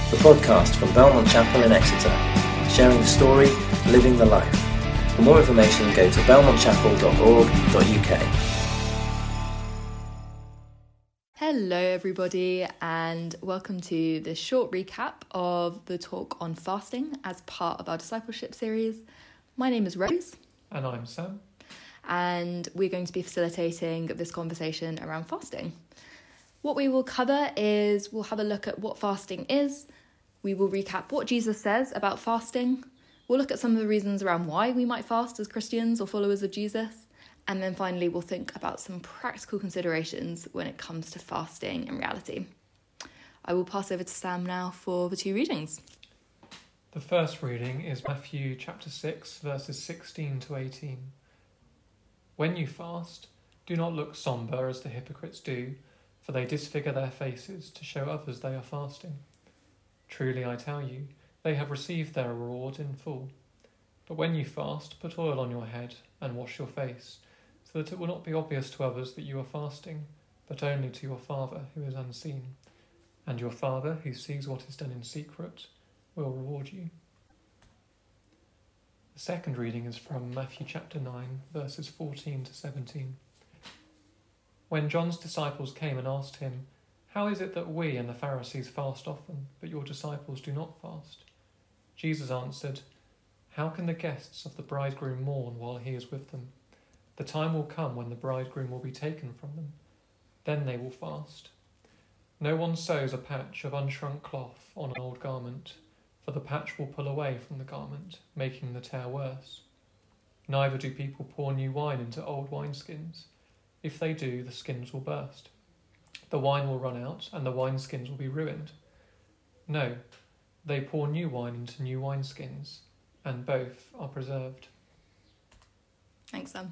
the podcast from Belmont Chapel in Exeter, sharing the story, living the life. For more information, go to belmontchapel.org.uk. Hello everybody, and welcome to this short recap of the talk on fasting as part of our discipleship series. My name is Rose. And I'm Sam. And we're going to be facilitating this conversation around fasting. What we will cover is we'll have a look at what fasting is. We will recap what Jesus says about fasting. We'll look at some of the reasons around why we might fast as Christians or followers of Jesus. And then finally, we'll think about some practical considerations when it comes to fasting in reality. I will pass over to Sam now for the two readings. The first reading is Matthew chapter 6, verses 16 to 18. When you fast, do not look sombre as the hypocrites do, for they disfigure their faces to show others they are fasting. Truly I tell you, they have received their reward in full. But when you fast, put oil on your head and wash your face, so that it will not be obvious to others that you are fasting, but only to your Father who is unseen. And your Father, who sees what is done in secret, will reward you. The second reading is from Matthew chapter 9, verses 14 to 17. When John's disciples came and asked him, "How is it that we and the Pharisees fast often, but your disciples do not fast?" Jesus answered, "How can the guests of the bridegroom mourn while he is with them? The time will come when the bridegroom will be taken from them. Then they will fast. No one sews a patch of unshrunk cloth on an old garment, for the patch will pull away from the garment, making the tear worse. Neither do people pour new wine into old wineskins. If they do, the skins will burst. The wine will run out, and the wineskins will be ruined. No, they pour new wine into new wineskins, and both are preserved." Thanks, Sam.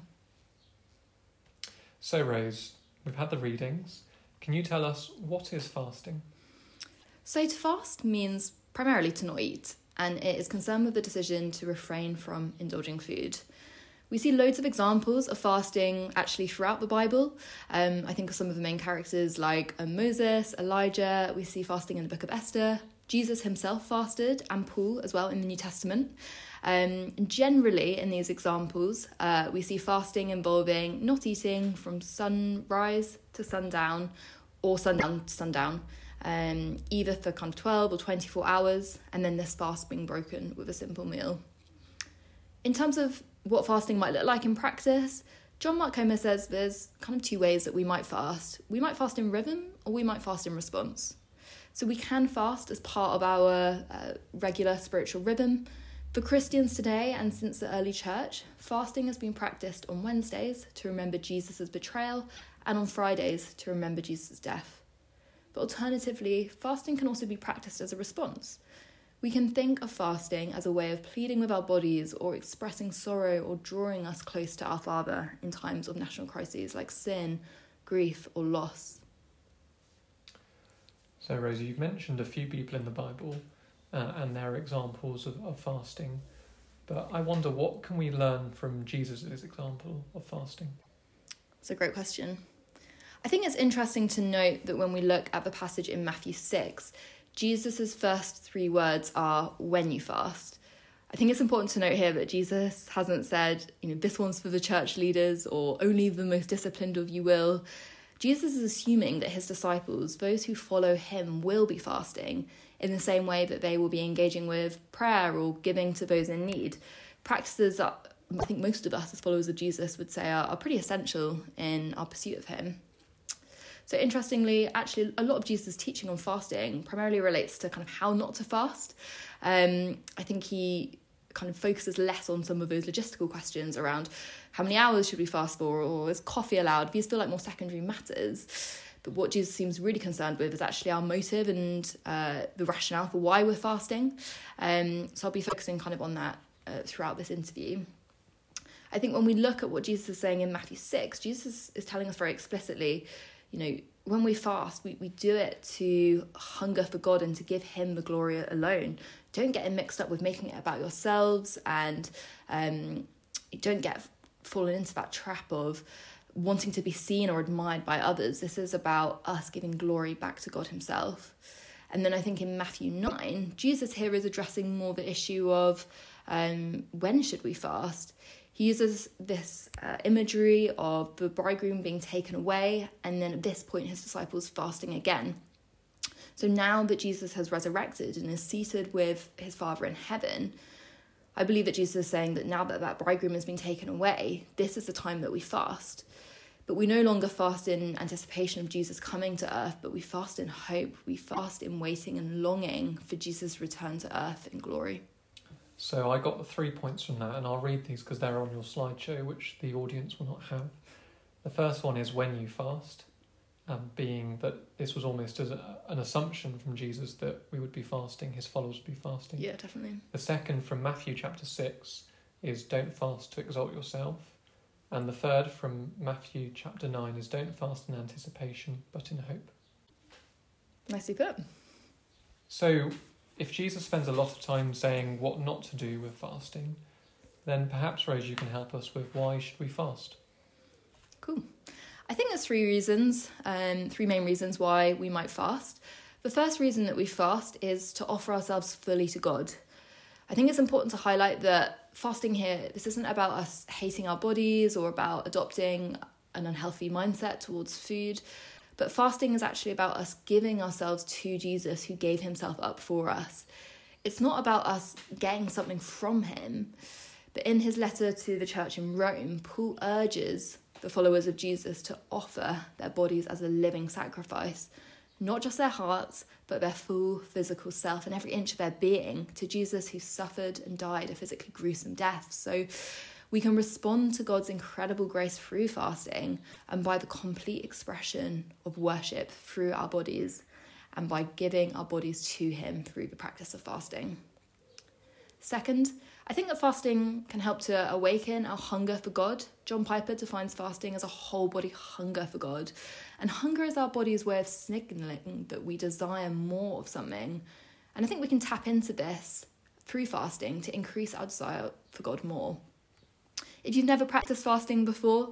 So, Rose, we've had the readings. Can you tell us what is fasting? So to fast means primarily to not eat, and it is concerned with the decision to refrain from indulging food. We see loads of examples of fasting actually throughout the Bible. I think of some of the main characters like Moses, Elijah. We see fasting in the book of Esther. Jesus himself fasted, and Paul as well in the New Testament. Generally, in these examples, we see fasting involving not eating from sunrise to sundown or sundown to sundown, either for kind of 12 or 24 hours, and then this fast being broken with a simple meal. In terms of what fasting might look like in practice, John Mark Comer says there's kind of two ways that we might fast. We might fast in rhythm, or we might fast in response. So we can fast as part of our regular spiritual rhythm. For Christians today, and since the early church, fasting has been practiced on Wednesdays to remember Jesus' betrayal, and on Fridays to remember Jesus' death. But alternatively, fasting can also be practiced as a response. We can think of fasting as a way of pleading with our bodies or expressing sorrow or drawing us close to our Father in times of national crises like sin, grief, or loss. So, Rosie, you've mentioned a few people in the Bible and their examples of fasting, but I wonder, what can we learn from Jesus' example of fasting? It's a great question. I think it's interesting to note that when we look at the passage in Matthew 6, Jesus' first three words are, "when you fast." I think it's important to note here that Jesus hasn't said, this one's for the church leaders or only the most disciplined of you will. Jesus is assuming that his disciples, those who follow him, will be fasting in the same way that they will be engaging with prayer or giving to those in need. Practices that I think most of us as followers of Jesus would say are pretty essential in our pursuit of him. So interestingly, actually, a lot of Jesus' teaching on fasting primarily relates to kind of how not to fast. I think he kind of focuses less on some of those logistical questions around how many hours should we fast for, or is coffee allowed? These feel like more secondary matters. But what Jesus seems really concerned with is actually our motive and the rationale for why we're fasting. So I'll be focusing kind of on that throughout this interview. I think when we look at what Jesus is saying in Matthew 6, Jesus is telling us very explicitly, when we fast, we do it to hunger for God and to give him the glory alone. Don't get it mixed up with making it about yourselves, and don't get fallen into that trap of wanting to be seen or admired by others. This is about us giving glory back to God himself. And then I think in Matthew 9, Jesus here is addressing more the issue of when should we fast? He uses this imagery of the bridegroom being taken away, and then at this point his disciples fasting again. So now that Jesus has resurrected and is seated with his Father in heaven, I believe that Jesus is saying that now that that bridegroom has been taken away, this is the time that we fast. But we no longer fast in anticipation of Jesus coming to earth, but we fast in hope. We fast in waiting and longing for Jesus' return to earth in glory. So I got the 3 points from that, and I'll read these because they're on your slideshow, which the audience will not have. The first one is when you fast, being that this was almost as an assumption from Jesus that we would be fasting, his followers would be fasting. Yeah, definitely. The second from Matthew chapter 6 is don't fast to exalt yourself. And the third from Matthew chapter 9 is don't fast in anticipation, but in hope. Nicely put. So if Jesus spends a lot of time saying what not to do with fasting, then perhaps, Rose, you can help us with why should we fast? Cool. I think there's three main reasons why we might fast. The first reason that we fast is to offer ourselves fully to God. I think it's important to highlight that fasting here, this isn't about us hating our bodies or about adopting an unhealthy mindset towards food, but fasting is actually about us giving ourselves to Jesus who gave himself up for us. It's not about us getting something from him, but in his letter to the church in Rome, Paul urges the followers of Jesus to offer their bodies as a living sacrifice, not just their hearts, but their full physical self and every inch of their being to Jesus who suffered and died a physically gruesome death. So we can respond to God's incredible grace through fasting and by the complete expression of worship through our bodies and by giving our bodies to him through the practice of fasting. Second, I think that fasting can help to awaken our hunger for God. John Piper defines fasting as a whole body hunger for God. And hunger is our body's way of signalling that we desire more of something. And I think we can tap into this through fasting to increase our desire for God more. If you've never practiced fasting before,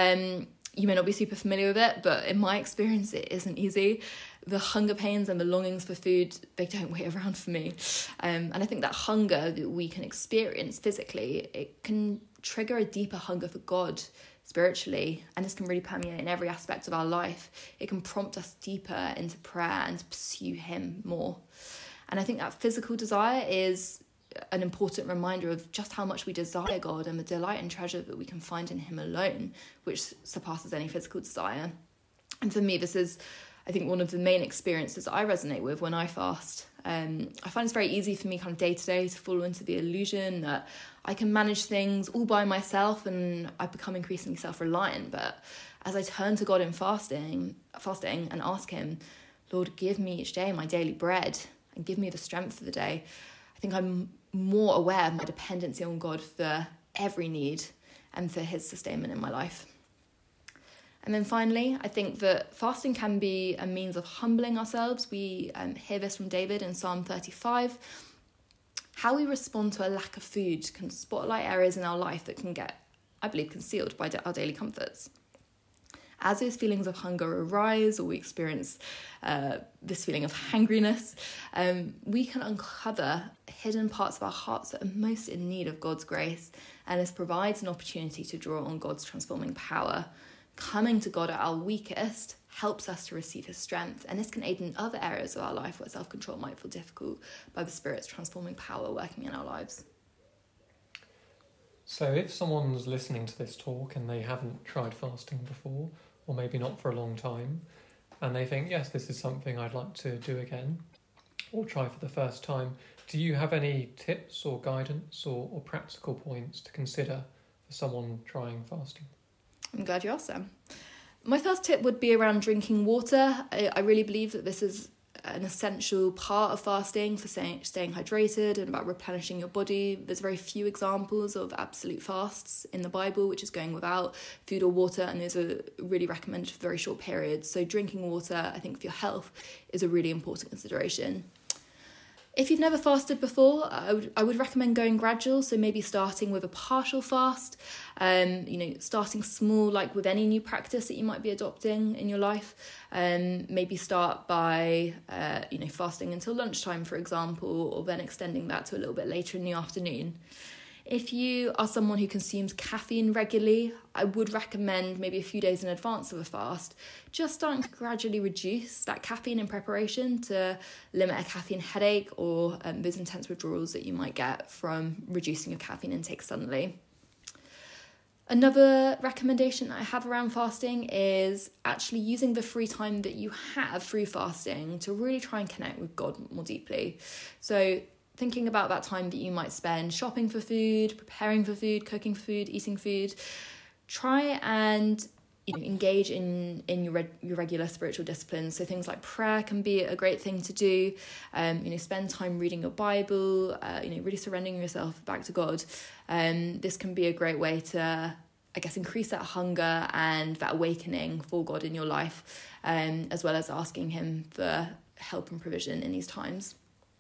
you may not be super familiar with it, but in my experience, it isn't easy. The hunger pains and the longings for food, they don't wait around for me. And I think that hunger that we can experience physically, it can trigger a deeper hunger for God spiritually, and this can really permeate in every aspect of our life. It can prompt us deeper into prayer and to pursue him more. And I think that physical desire is an important reminder of just how much we desire God and the delight and treasure that we can find in him alone, which surpasses any physical desire. And for me, this is, I think, one of the main experiences that I resonate with when I fast. I find it's very easy for me kind of day to day to fall into the illusion that I can manage things all by myself, and I become increasingly self-reliant. But as I turn to God in fasting and ask him, Lord, give me each day my daily bread and give me the strength for the day, I think I'm more aware of my dependency on God for every need and for his sustainment in my life. And then finally, I think that fasting can be a means of humbling ourselves. We hear this from David in Psalm 35. How we respond to a lack of food can spotlight areas in our life that can get, I believe, concealed by our daily comforts. As those feelings of hunger arise, or we experience this feeling of hangriness, we can uncover hidden parts of our hearts that are most in need of God's grace, and this provides an opportunity to draw on God's transforming power. Coming to God at our weakest helps us to receive his strength, and this can aid in other areas of our life where self-control might feel difficult by the Spirit's transforming power working in our lives. So if someone's listening to this talk and they haven't tried fasting before, or maybe not for a long time, and they think, yes, this is something I'd like to do again, or try for the first time, do you have any tips or guidance or practical points to consider for someone trying fasting? I'm glad you asked, Sam. My first tip would be around drinking water. I really believe that this is an essential part of fasting for staying hydrated and about replenishing your body. There's very few examples of absolute fasts in the Bible, which is going without food or water, and those are really recommended for very short periods. So drinking water, I think, for your health is a really important consideration. If you've never fasted before, I would recommend going gradual. So maybe starting with a partial fast, starting small, like with any new practice that you might be adopting in your life. Maybe start by, fasting until lunchtime, for example, or then extending that to a little bit later in the afternoon. If you are someone who consumes caffeine regularly, I would recommend maybe a few days in advance of a fast, just starting to gradually reduce that caffeine in preparation to limit a caffeine headache or those intense withdrawals that you might get from reducing your caffeine intake suddenly. Another recommendation I have around fasting is actually using the free time that you have through fasting to really try and connect with God more deeply. So thinking about that time that you might spend shopping for food, preparing for food, cooking for food, eating food, try and engage in your regular spiritual disciplines. So things like prayer can be a great thing to do. Spend time reading your Bible, really surrendering yourself back to God. This can be a great way to, I guess, increase that hunger and that awakening for God in your life, as well as asking him for help and provision in these times.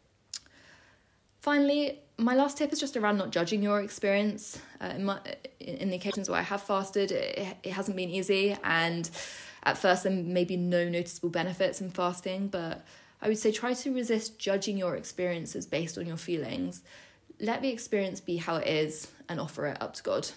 Finally, my last tip is just around not judging your experience. In the occasions where I have fasted, it hasn't been easy, and at first there may be no noticeable benefits in fasting, but I would say try to resist judging your experiences based on your feelings. Let the experience be how it is and offer it up to God.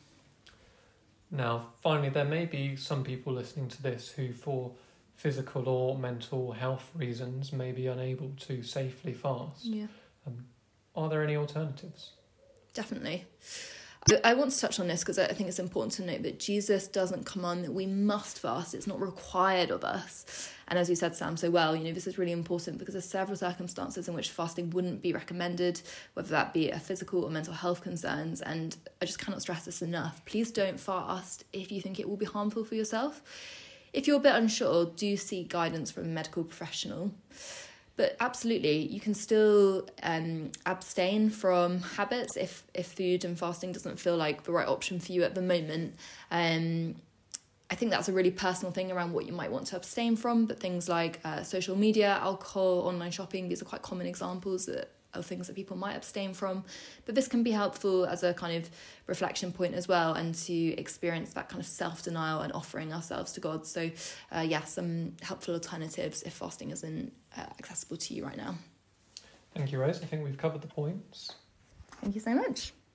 Now, finally, there may be some people listening to this who, for physical or mental health reasons, may be unable to safely fast. Yeah. Are there any alternatives? Definitely. I want to touch on this because I think it's important to note that Jesus doesn't command that we must fast. It's not required of us. And as you said, Sam, so well, this is really important because there's several circumstances in which fasting wouldn't be recommended, whether that be a physical or mental health concerns. And I just cannot stress this enough. Please don't fast if you think it will be harmful for yourself. If you're a bit unsure, do seek guidance from a medical professional. But absolutely, you can still abstain from habits if food and fasting doesn't feel like the right option for you at the moment. I think that's a really personal thing around what you might want to abstain from, but things like social media, alcohol, online shopping, these are quite common examples of things that people might abstain from. But this can be helpful as a kind of reflection point as well, and to experience that kind of self-denial and offering ourselves to God. So some helpful alternatives if fasting isn't accessible to you right now. Thank you, Rose. I think we've covered the points. Thank you so much.